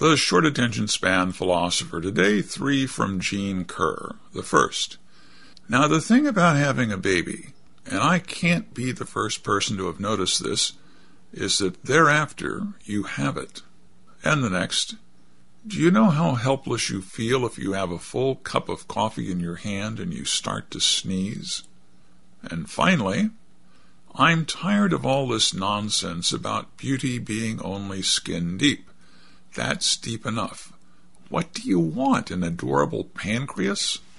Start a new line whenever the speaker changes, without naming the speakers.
The short attention span philosopher today, 3 from Gene Kerr. The first. Now the thing about having a baby, and I can't be the first person to have noticed this, is that thereafter you have it. And the next. Do you know how helpless you feel if you have a full cup of coffee in your hand and you start to sneeze? And finally, I'm tired of all this nonsense about beauty being only skin deep. That's deep enough. What do you want, an adorable pancreas?